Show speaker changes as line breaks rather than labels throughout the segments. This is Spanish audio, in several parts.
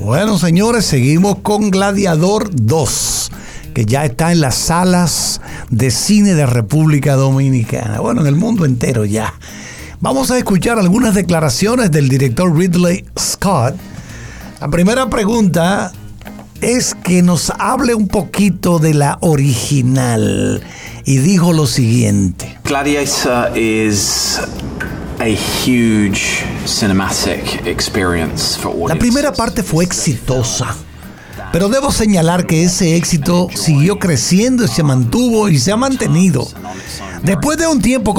Bueno, señores, seguimos con Gladiador 2, que ya está en las salas de cine de República Dominicana. Bueno, en el mundo entero ya. Vamos a escuchar algunas declaraciones del director Ridley Scott. La primera pregunta es que nos hable un poquito de la original. Y dijo lo siguiente.
Gladiator is a huge cinematic experience for audiences.
La primera parte fue exitosa, pero debo señalar que ese éxito siguió creciendo y se mantuvo y se ha mantenido. Después de un tiempo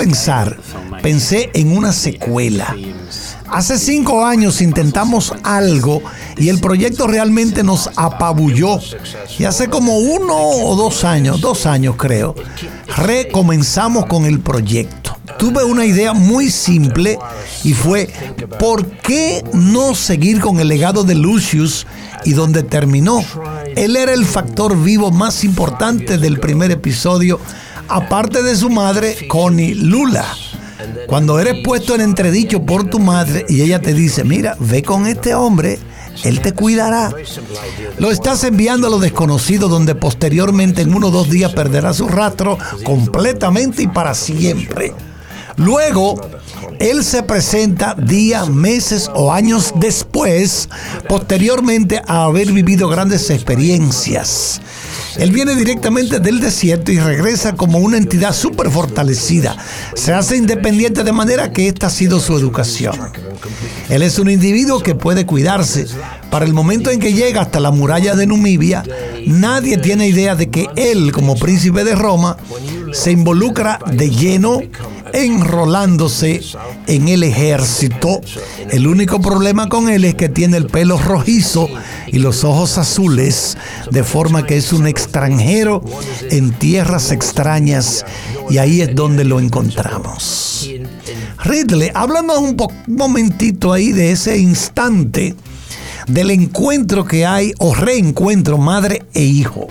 pensé en una secuela. Hace 5 años intentamos algo y el proyecto realmente nos apabulló. Y hace como 1 o 2 años creo, recomenzamos con el proyecto. Tuve una idea muy simple y fue, ¿por qué no seguir con el legado de Lucius y donde terminó? Él era el factor vivo más importante del primer episodio, aparte de su madre, Connie Lula. Cuando eres puesto en entredicho por tu madre y ella te dice, mira, ve con este hombre, él te cuidará. Lo estás enviando a lo desconocido, donde posteriormente en 1 o 2 días perderá su rastro completamente y para siempre. Luego, él se presenta días, meses o años después, posteriormente a haber vivido grandes experiencias. Él viene directamente del desierto y regresa como una entidad súper fortalecida. Se hace independiente de manera que esta ha sido su educación. Él es un individuo que puede cuidarse. Para el momento en que llega hasta la muralla de Numibia, nadie tiene idea de que él, como príncipe de Roma, se involucra de lleno enrolándose en el ejército. El único problema con él es que tiene el pelo rojizo y los ojos azules, de forma que es un extranjero en tierras extrañas, y ahí es donde lo encontramos. Ridley, háblanos un momentito ahí de ese instante del encuentro que hay, o reencuentro, madre e hijo.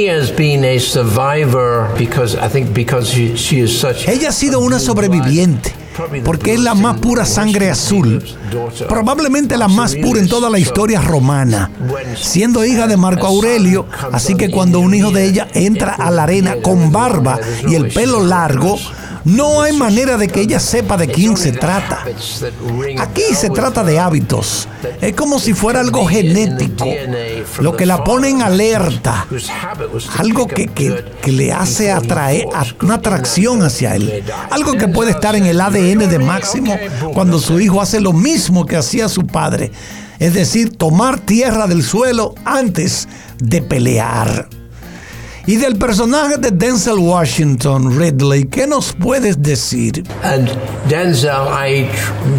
Ella ha sido una sobreviviente, porque es la más pura sangre azul, probablemente la más pura en toda la historia romana, siendo hija de Marco Aurelio. Así que cuando un hijo de ella entra a la arena con barba y el pelo largo, no hay manera de que ella sepa de quién se trata. Aquí se trata de hábitos. Es como si fuera algo genético, lo que la pone en alerta, algo que le hace atraer, una atracción hacia él, algo que puede estar en el ADN de Máximo cuando su hijo hace lo mismo que hacía su padre, es decir, tomar tierra del suelo antes de pelear. Y del personaje de Denzel Washington, Ridley, ¿qué nos puedes decir?
And Denzel, I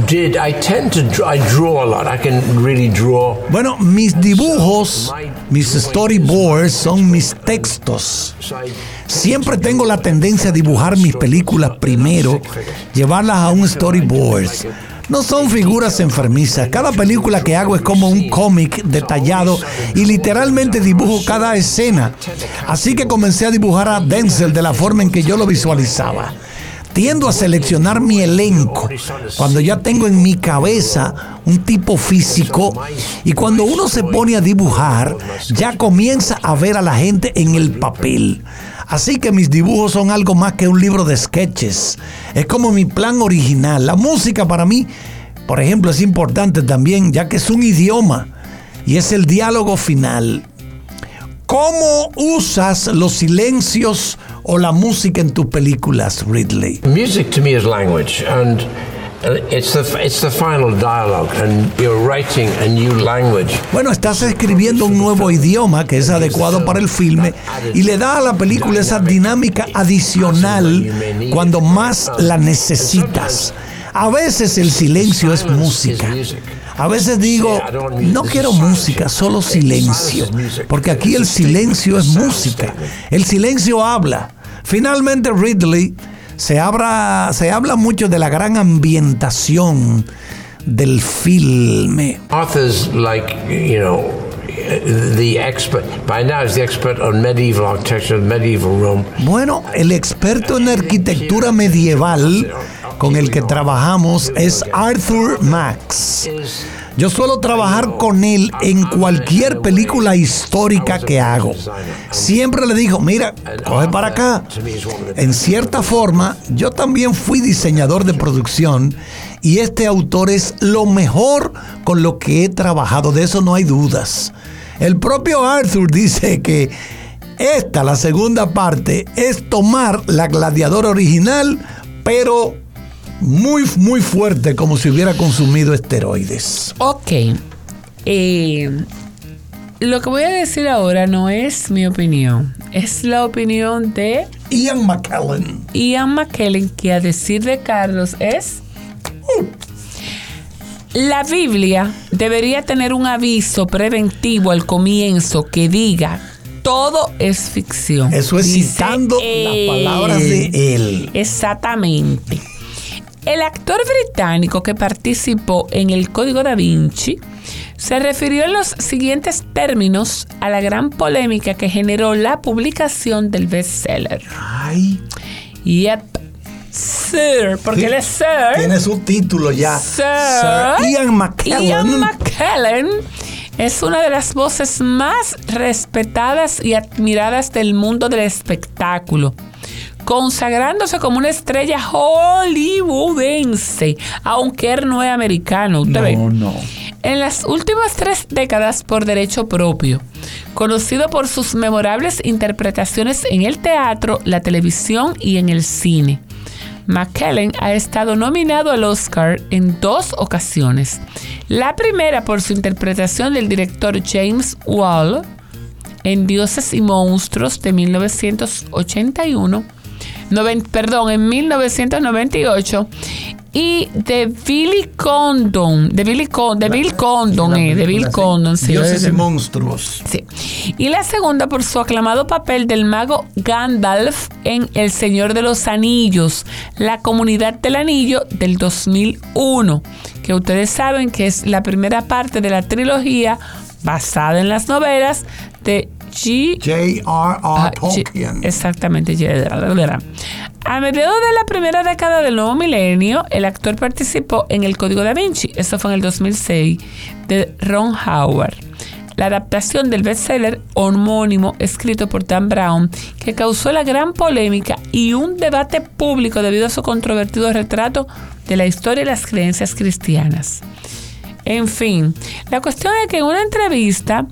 draw a lot. I can really draw.
Bueno, mis dibujos, mis storyboards son mis textos. Siempre tengo la tendencia a dibujar mis películas primero, llevarlas a un storyboard. No son figuras enfermizas. Cada película que hago es como un cómic detallado y literalmente dibujo cada escena. Así que comencé a dibujar a Denzel de la forma en que yo lo visualizaba. Tiendo a seleccionar mi elenco cuando ya tengo en mi cabeza un tipo físico, y cuando uno se pone a dibujar ya comienza a ver a la gente en el papel. Así que mis dibujos son algo más que un libro de sketches. Es como mi plan original. La música para mí, por ejemplo, es importante también, ya que es un idioma y es el diálogo final. ¿Cómo usas los silencios o la música en tus películas, Ridley?
Music to me is language, and it's the final dialogue, and you're writing a new language.
Bueno, estás escribiendo un nuevo idioma que es adecuado para el filme y le da a la película esa dinámica adicional cuando más la necesitas. A veces el silencio es música. A veces digo, no quiero música, solo silencio, porque aquí el silencio es música. El silencio habla. Finalmente, Ridley, se habla mucho de la gran ambientación del filme.
Authors like, the expert, by now is the expert on medieval architecture, medieval Rome.
Bueno, el experto en arquitectura medieval con el que trabajamos es Arthur Max. Yo suelo trabajar con él en cualquier película histórica que hago. Siempre le digo, mira, coge para acá. En cierta forma, yo también fui diseñador de producción y este autor es lo mejor con lo que he trabajado. De eso no hay dudas. El propio Arthur dice que la segunda parte, es tomar la Gladiador original, pero muy, muy fuerte, como si hubiera consumido esteroides.
Ok. Lo que voy a decir ahora no es mi opinión, es la opinión de
Ian McKellen.
Ian McKellen, que a decir de Carlos es... La Biblia debería tener un aviso preventivo al comienzo que diga: todo es ficción.
Eso es citando las palabras de él.
Exactamente. El actor británico que participó en el Código Da Vinci se refirió en los siguientes términos a la gran polémica que generó la publicación del bestseller.
Ay.
Yep. Sir, porque él es Sir.
Tiene su título ya.
Sir
Ian McKellen.
Ian McKellen es una de las voces más respetadas y admiradas del mundo del espectáculo, consagrándose como una estrella hollywoodense, aunque él no es americano. ¿Usted ve?
No.
En las últimas 3 décadas por derecho propio, conocido por sus memorables interpretaciones en el teatro, la televisión y en el cine, McKellen ha estado nominado al Oscar en 2 ocasiones. La primera por su interpretación del director James Whale en Dioses y Monstruos de 1981, en 1998, y de Bill Condon, sí,
Dioses y Monstruos.
Sí. Y la segunda por su aclamado papel del mago Gandalf en El Señor de los Anillos, La Comunidad del Anillo del 2001, que ustedes saben que es la primera parte de la trilogía basada en las novelas de
J.R.R. Tolkien.
Exactamente. A mediados de la primera década del nuevo milenio, el actor participó en El Código Da Vinci. Eso fue en el 2006, de Ron Howard. La adaptación del bestseller homónimo escrito por Dan Brown, que causó la gran polémica y un debate público debido a su controvertido retrato de la historia y las creencias cristianas. En fin, la cuestión es que en una entrevista,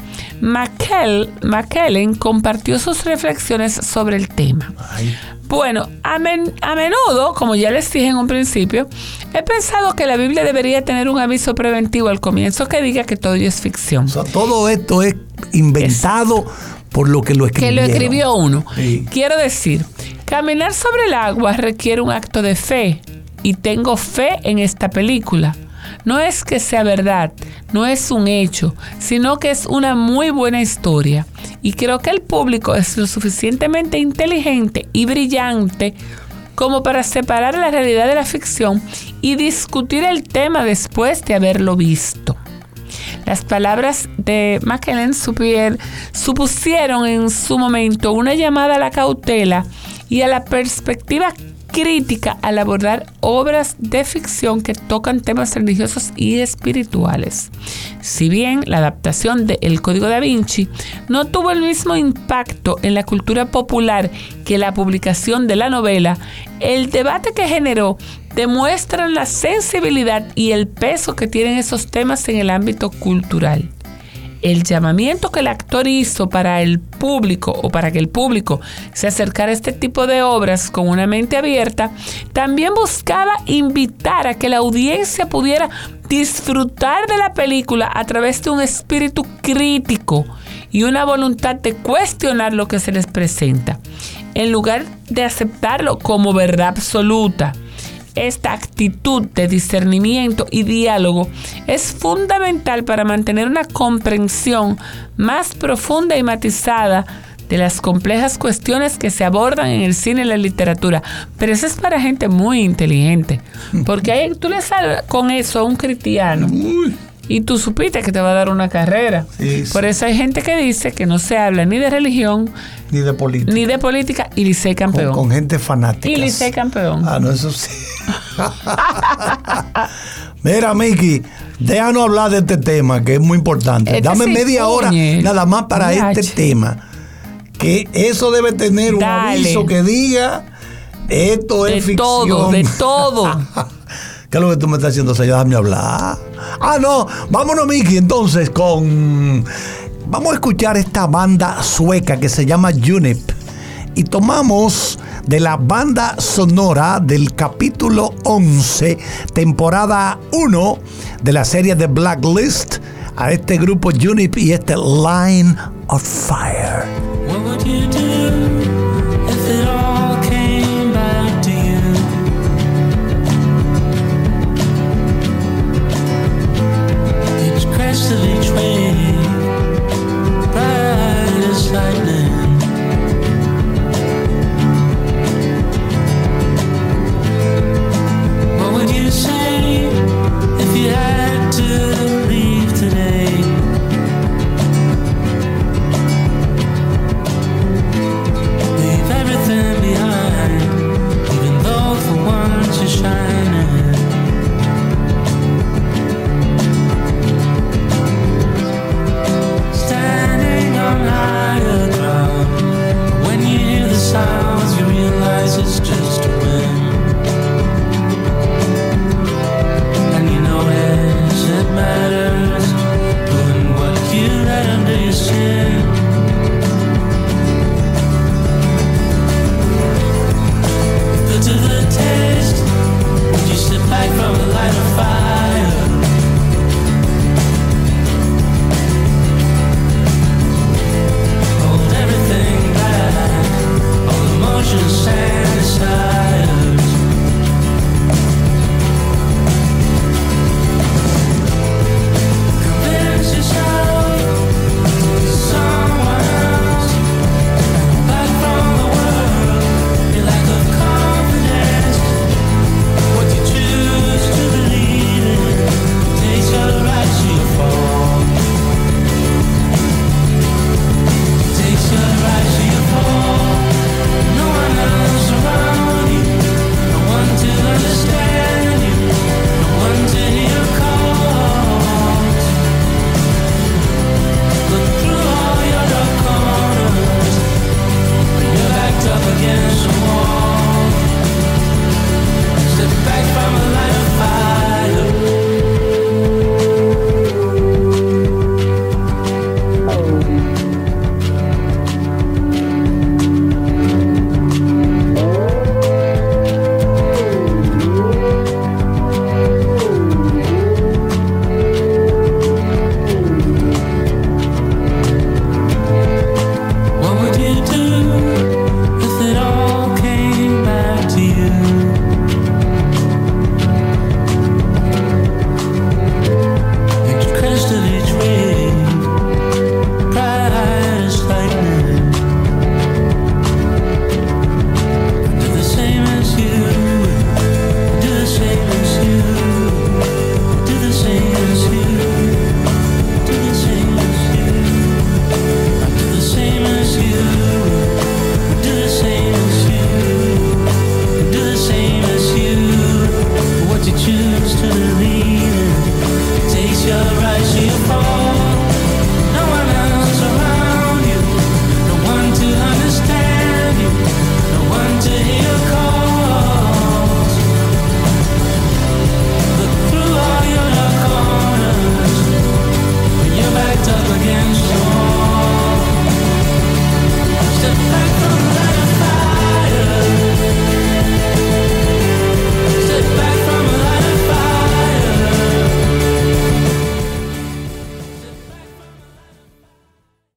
McKellen compartió sus reflexiones sobre el tema. Bueno, a menudo, como ya les dije en un principio, he pensado que la Biblia debería tener un aviso preventivo al comienzo que diga que todo es ficción.
O sea, todo esto es inventado por lo que lo escribieron.
Que lo escribió uno.
Sí.
Quiero decir, caminar sobre el agua requiere un acto de fe, y tengo fe en esta película. No es que sea verdad, no es un hecho, sino que es una muy buena historia. Y creo que el público es lo suficientemente inteligente y brillante como para separar la realidad de la ficción y discutir el tema después de haberlo visto. Las palabras de McKellen supusieron en su momento una llamada a la cautela y a la perspectiva crítica al abordar obras de ficción que tocan temas religiosos y espirituales. Si bien la adaptación de El Código Da Vinci no tuvo el mismo impacto en la cultura popular que la publicación de la novela, el debate que generó demuestra la sensibilidad y el peso que tienen esos temas en el ámbito cultural. El llamamiento que el actor hizo para el público, o para que el público se acercara a este tipo de obras con una mente abierta, también buscaba invitar a que la audiencia pudiera disfrutar de la película a través de un espíritu crítico y una voluntad de cuestionar lo que se les presenta, en lugar de aceptarlo como verdad absoluta. Esta actitud de discernimiento y diálogo es fundamental para mantener una comprensión más profunda y matizada de las complejas cuestiones que se abordan en el cine y la literatura. Pero eso es para gente muy inteligente, porque ahí tú le sales con eso a un cristiano y tú supiste que te va a dar una carrera.
Sí, sí.
Por eso hay gente que dice que no se habla ni de religión,
Ni de política.
ni de política, y Licey campeón.
Con gente fanática.
Y Licey campeón.
Ah, no, eso sí. Mira, Miki, déjanos hablar de este tema que es muy importante. Dame media hora nada más para este tema. Que eso debe tener un aviso que diga: esto es ficción.
De todo.
¿Qué es lo que tú me estás haciendo? Déjame hablar. No, vámonos, Miki, entonces vamos a escuchar esta banda sueca que se llama Junip. Y tomamos de la banda sonora del capítulo 11, temporada 1 de la serie The Blacklist, a este grupo Junip y este Line of Fire.
What would you do